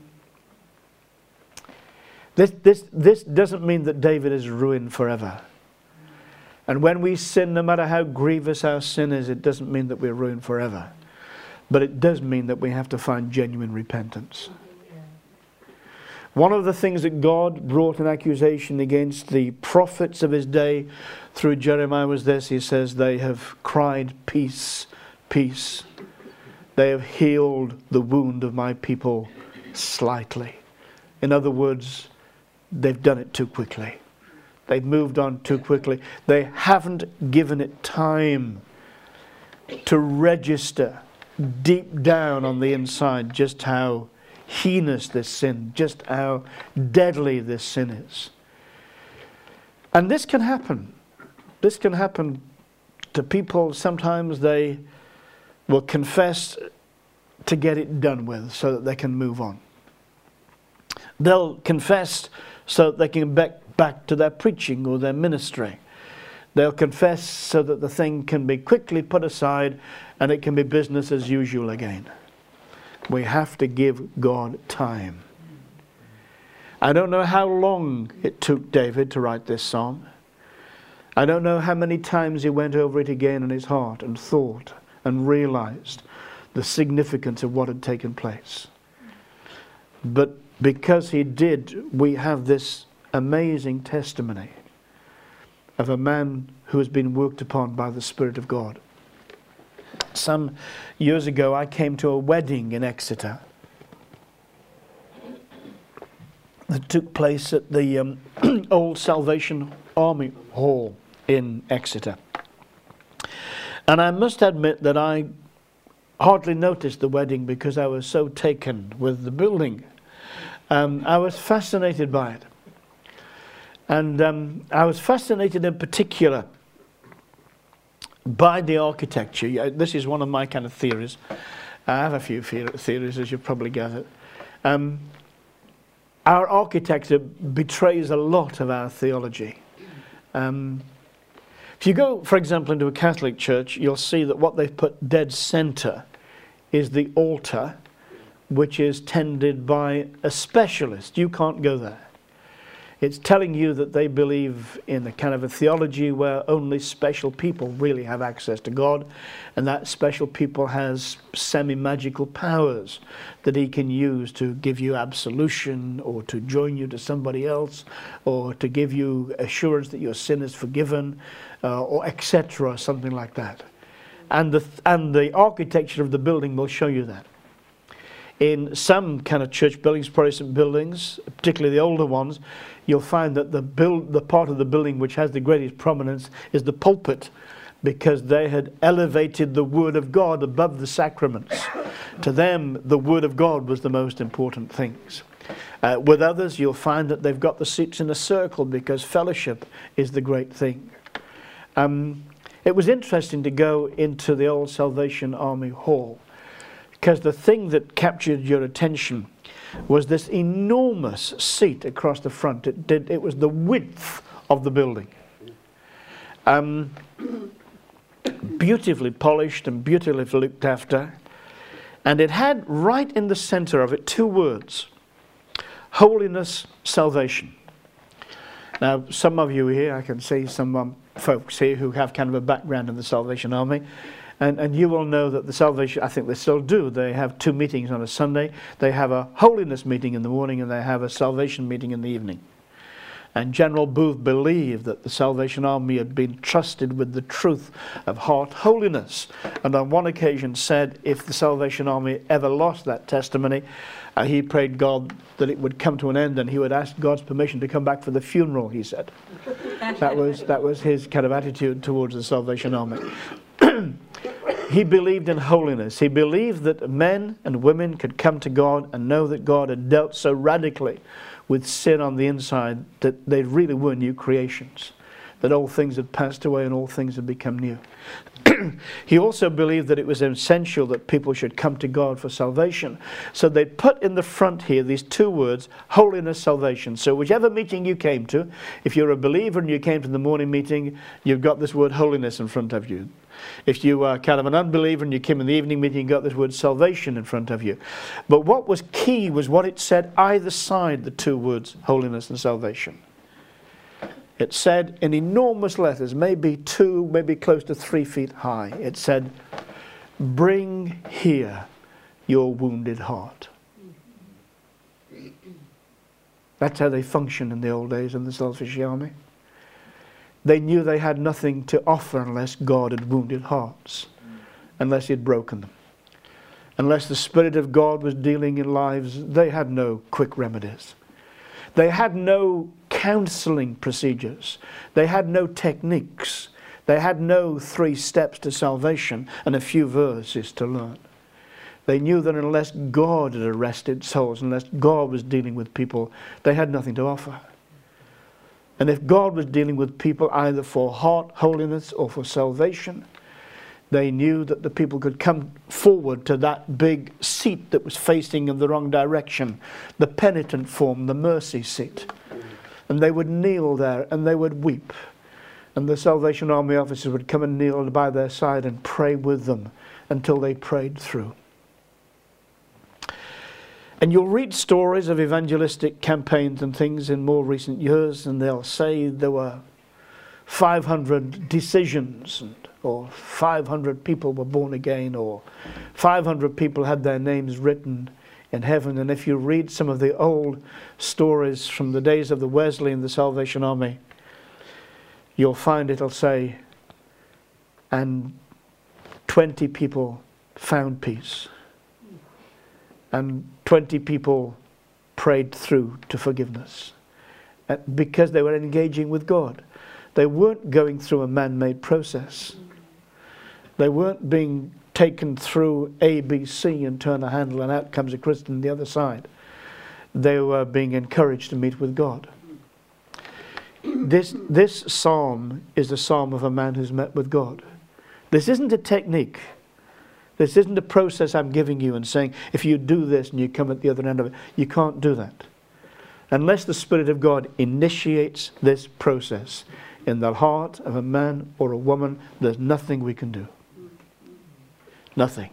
it. This doesn't mean that David is ruined forever. And when we sin, no matter how grievous our sin is, it doesn't mean that we're ruined forever. But it does mean that we have to find genuine repentance. One of the things that God brought an accusation against the prophets of his day through Jeremiah was this. He says, they have cried, peace, peace. They have healed the wound of my people slightly. In other words, they've done it too quickly. They've moved on too quickly. They haven't given it time to register deep down on the inside just how heinous this sin, just how deadly this sin is. And this can happen. This can happen to people. Sometimes they will confess to get it done with so that they can move on. They'll confess so that they can get back to their preaching or their ministry. They'll confess so that the thing can be quickly put aside and it can be business as usual again. We have to give God time. I don't know how long it took David to write this psalm. I don't know how many times he went over it again in his heart and thought and realized the significance of what had taken place. But because he did, we have this amazing testimony of a man who has been worked upon by the Spirit of God. Some years ago, I came to a wedding in Exeter that took place at the old Salvation Army Hall in Exeter. And I must admit that I hardly noticed the wedding because I was so taken with the building. I was fascinated by it. And I was fascinated in particular by the architecture. This is one of my kind of theories. I have a few theories, as you've probably gathered. Our architecture betrays a lot of our theology. If you go, for example, into a Catholic church, you'll see that what they've put dead center is the altar, which is tended by a specialist. You can't go there. It's telling you that they believe in a kind of a theology where only special people really have access to God, and that special people has semi-magical powers that he can use to give you absolution, or to join you to somebody else, or to give you assurance that your sin is forgiven, or etc., something like that. And the architecture of the building will show you that. In some kind of church buildings, Protestant buildings, particularly the older ones, you'll find that the part of the building which has the greatest prominence is the pulpit, because they had elevated the Word of God above the sacraments. To them, the Word of God was the most important things. With others, you'll find that they've got the seats in a circle, because fellowship is the great thing. It was interesting to go into the old Salvation Army Hall, because the thing that captured your attention was this enormous seat across the front. It was the width of the building. Beautifully polished and beautifully looked after. And it had right in the center of it 2 words: holiness, salvation. Now, some of you here, I can see some folks here who have kind of a background in the Salvation Army. And you will know that the Salvation, I think they still do, they have 2 meetings on a Sunday. They have a holiness meeting in the morning, and they have a salvation meeting in the evening. And General Booth believed that the Salvation Army had been trusted with the truth of heart holiness. And on one occasion said if the Salvation Army ever lost that testimony, he prayed God that it would come to an end, and he would ask God's permission to come back for the funeral, he said. That was his kind of attitude towards the Salvation Army. He believed in holiness. He believed that men and women could come to God and know that God had dealt so radically with sin on the inside that they really were new creations, that all things had passed away and all things had become new. He also believed that it was essential that people should come to God for salvation. So they put in the front here these 2 words, holiness, salvation. So whichever meeting you came to, if you're a believer and you came to the morning meeting, you've got this word holiness in front of you. If you are kind of an unbeliever and you came in the evening meeting, you got this word salvation in front of you. But what was key was what it said either side the 2 words, holiness and salvation. It said in enormous letters, maybe 2, maybe close to 3 feet high. It said, bring here your wounded heart. That's how they functioned in the old days in the Salvation Army. They knew they had nothing to offer unless God had wounded hearts, unless he had broken them. Unless the Spirit of God was dealing in lives, they had no quick remedies. They had no counseling procedures. They had no techniques. They had no 3 steps to salvation and a few verses to learn. They knew that unless God had arrested souls, unless God was dealing with people, they had nothing to offer. And if God was dealing with people either for heart holiness or for salvation, they knew that the people could come forward to that big seat that was facing in the wrong direction, the penitent form, the mercy seat. And they would kneel there and they would weep. And the Salvation Army officers would come and kneel by their side and pray with them until they prayed through. And you'll read stories of evangelistic campaigns and things in more recent years, and they'll say there were 500 decisions, or 500 people were born again, or 500 people had their names written in heaven. And if you read some of the old stories from the days of the Wesley and the Salvation Army, you'll find it'll say, and 20 people found peace. And 20 people prayed through to forgiveness. Because they were engaging with God. They weren't going through a man-made process. They weren't being taken through A, B, C and turn a handle and out comes a Christian on the other side. They were being encouraged to meet with God. This psalm is the psalm of a man who's met with God. This isn't a technique. This isn't a process I'm giving you and saying, if you do this and you come at the other end of it. You can't do that. Unless the Spirit of God initiates this process, in the heart of a man or a woman, there's nothing we can do. Nothing.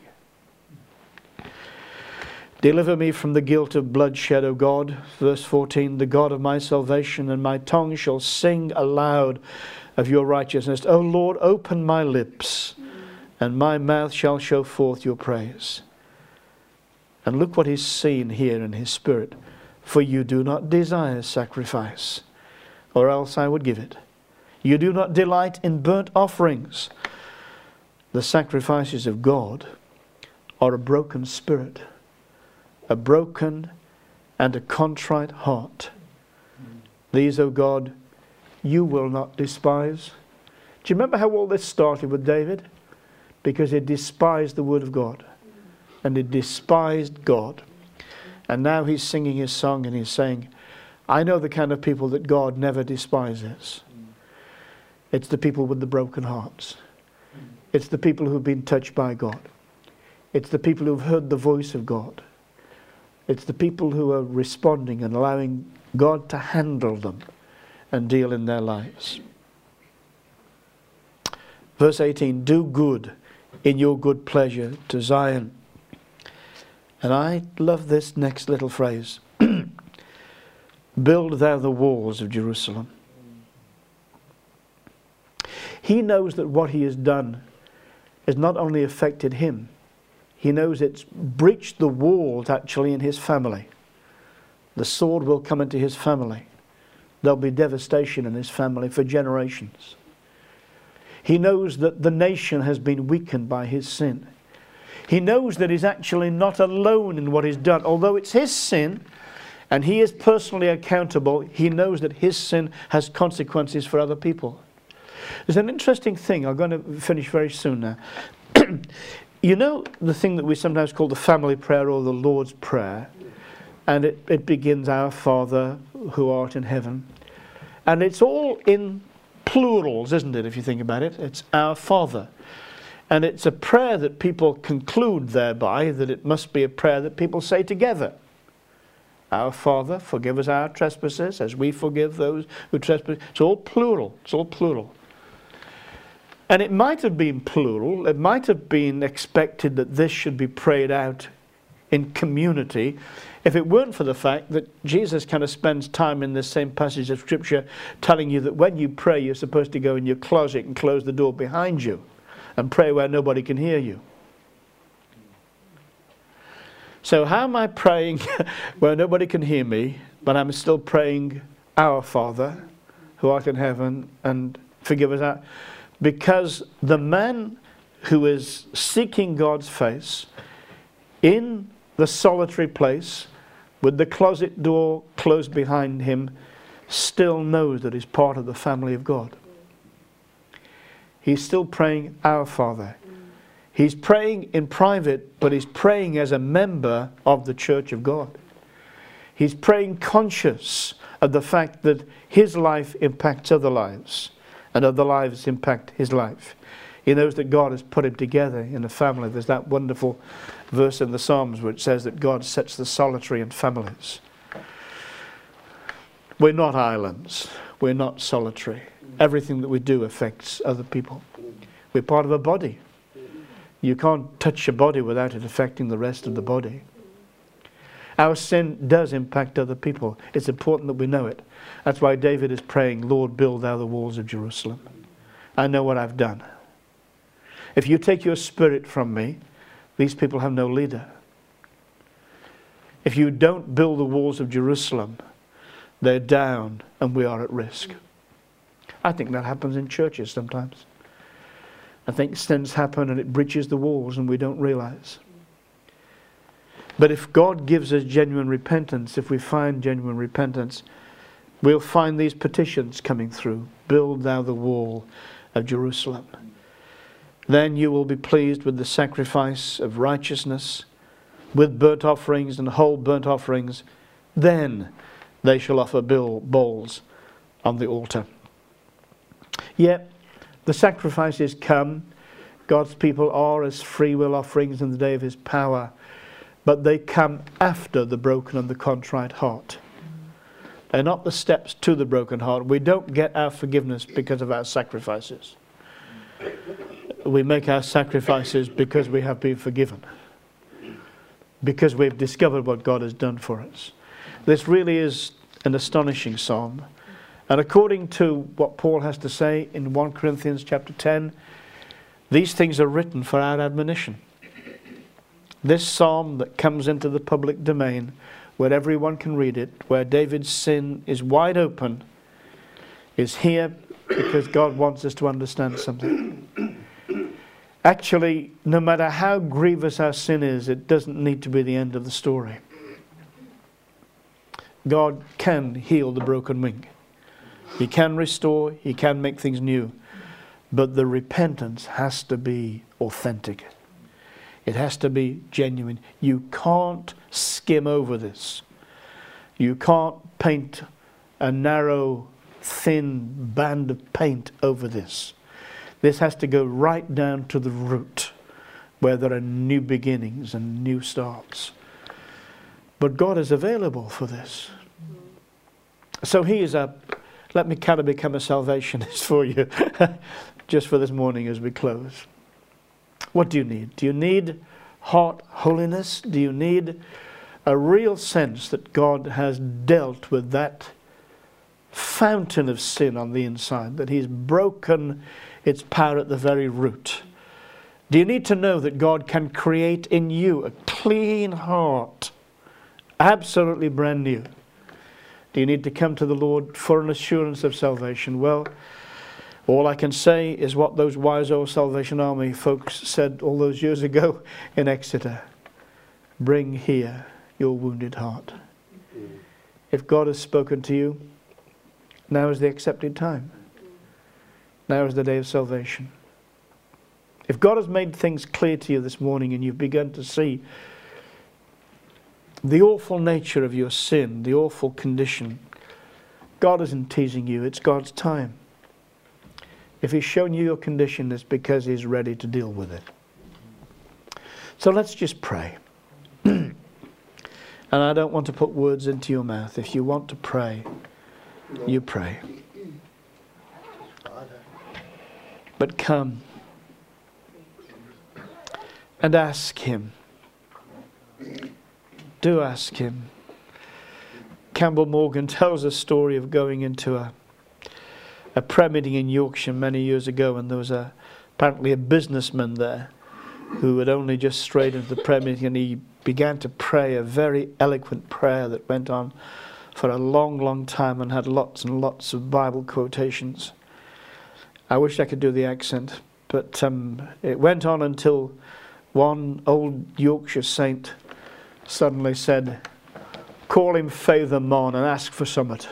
Deliver me from the guilt of bloodshed, O God. Verse 14, the God of my salvation, and my tongue shall sing aloud of your righteousness. O Lord, open my lips, and my mouth shall show forth your praise. And look what he's seen here in his spirit. For you do not desire sacrifice, or else I would give it. You do not delight in burnt offerings. The sacrifices of God are a broken spirit, a broken and a contrite heart. These, O God, you will not despise. Do you remember how all this started with David? Because he despised the word of God. And he despised God. And now he's singing his song and he's saying, I know the kind of people that God never despises. It's the people with the broken hearts. It's the people who've been touched by God. It's the people who've heard the voice of God. It's the people who are responding and allowing God to handle them and deal in their lives. Verse 18, do good in your good pleasure to Zion. And I love this next little phrase. Build thou the walls of Jerusalem. He knows that what he has done has not only affected him, he knows it's breached the walls actually in his family. The sword will come into his family. There'll be devastation in his family for generations. He knows that the nation has been weakened by his sin. He knows that he's actually not alone in what he's done. Although it's his sin and he is personally accountable, he knows that his sin has consequences for other people. There's an interesting thing. I'm going to finish very soon now. You know the thing that we sometimes call the family prayer or the Lord's Prayer? And it begins, Our Father who art in heaven. And it's all in plurals, isn't it, if you think about it? It's Our Father. And it's a prayer that people conclude thereby that it must be a prayer that people say together. Our Father, forgive us our trespasses as we forgive those who trespass. It's all plural. It's all plural. And it might have been plural. It might have been expected that this should be prayed out in community if it weren't for the fact that Jesus kind of spends time in this same passage of Scripture telling you that when you pray, you're supposed to go in your closet and close the door behind you and pray where nobody can hear you. So how am I praying where nobody can hear me, but I'm still praying, Our Father, who art in heaven, and forgive us our... Because the man who is seeking God's face in the solitary place with the closet door closed behind him still knows that he's part of the family of God. He's still praying, Our Father. He's praying in private, but he's praying as a member of the church of God. He's praying conscious of the fact that his life impacts other lives, and other lives impact his life. He knows that God has put him together in a family. There's that wonderful verse in the Psalms which says that God sets the solitary in families. We're not islands. We're not solitary. Everything that we do affects other people. We're part of a body. You can't touch a body without it affecting the rest of the body. Our sin does impact other people. It's important that we know it. That's why David is praying, Lord, build thou the walls of Jerusalem. I know what I've done. If you take your spirit from me, these people have no leader. If you don't build the walls of Jerusalem, they're down and we are at risk. I think that happens in churches sometimes. I think sins happen and it breaches the walls and we don't realize. But if God gives us genuine repentance, if we find genuine repentance, we'll find these petitions coming through. Build thou the wall of Jerusalem. Then you will be pleased with the sacrifice of righteousness, with burnt offerings and whole burnt offerings. Then they shall offer bowls on the altar. Yet the sacrifices come. God's people are as free will offerings in the day of his power. But they come after the broken and the contrite heart. and not the steps to the broken heart. We don't get our forgiveness because of our sacrifices. We make our sacrifices because we have been forgiven, because we've discovered what God has done for us. This really is an astonishing psalm. And according to what Paul has to say in 1 Corinthians chapter 10, these things are written for our admonition. This psalm that comes into the public domain, where everyone can read it, where David's sin is wide open, is here because God wants us to understand something. Actually, no matter how grievous our sin is, it doesn't need to be the end of the story. God can heal the broken wing. He can restore, He can make things new. But the repentance has to be authentic. It has to be genuine. You can't skim over this. You can't paint a narrow, thin band of paint over this. This has to go right down to the root, where there are new beginnings and new starts. But God is available for this. So He is let me kind of become a salvationist for you, just for this morning as we close. What do you need? Do you need heart holiness? Do you need a real sense that God has dealt with that fountain of sin on the inside, that He's broken its power at the very root? Do you need to know that God can create in you a clean heart, absolutely brand new? Do you need to come to the Lord for an assurance of salvation? Well, all I can say is what those wise old Salvation Army folks said all those years ago in Exeter. Bring here your wounded heart. If God has spoken to you, now is the accepted time. Now is the day of salvation. If God has made things clear to you this morning and you've begun to see the awful nature of your sin, the awful condition, God isn't teasing you, it's God's time. If He's shown you your condition, it's because He's ready to deal with it. So let's just pray. And I don't want to put words into your mouth. If you want to pray, you pray. But come and ask Him. Do ask Him. Campbell Morgan tells a story of going into a prayer meeting in Yorkshire many years ago, and there was apparently a businessman there who had only just strayed into the prayer meeting, and he began to pray a very eloquent prayer that went on for a long, long time and had lots and lots of Bible quotations. I wish I could do the accent, but it went on until one old Yorkshire saint suddenly said, "Call him Father Mon and ask for summit."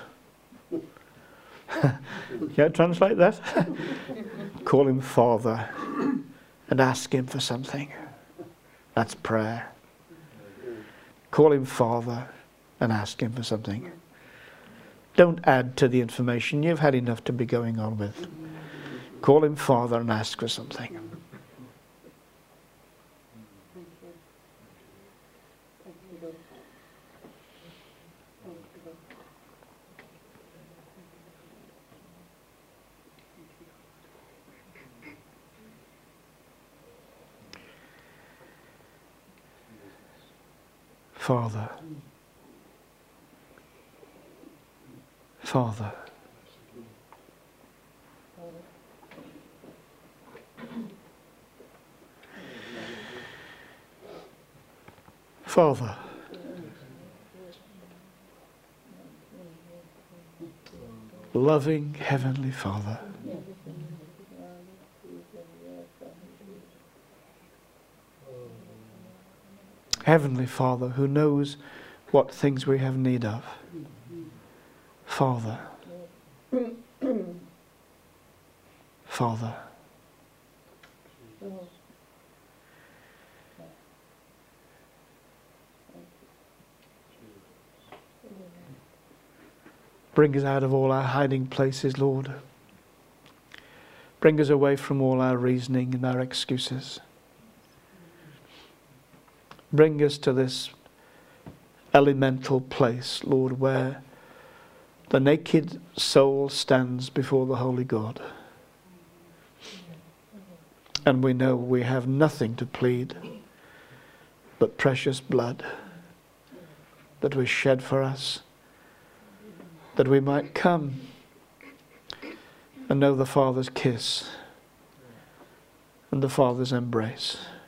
Can I translate that? Call him Father and ask Him for something. That's prayer. Call Him Father and ask Him for something. Don't add to the information. You've had enough to be going on with. Call Him Father and ask for something. Father, Father, Father, loving Heavenly Father, Heavenly Father, who knows what things we have need of. Father, Father, bring us out of all our hiding places, Lord. Bring us away from all our reasoning and our excuses. Bring us to this elemental place, Lord, where the naked soul stands before the holy God. And we know we have nothing to plead but precious blood that was shed for us, that we might come and know the Father's kiss and the Father's embrace.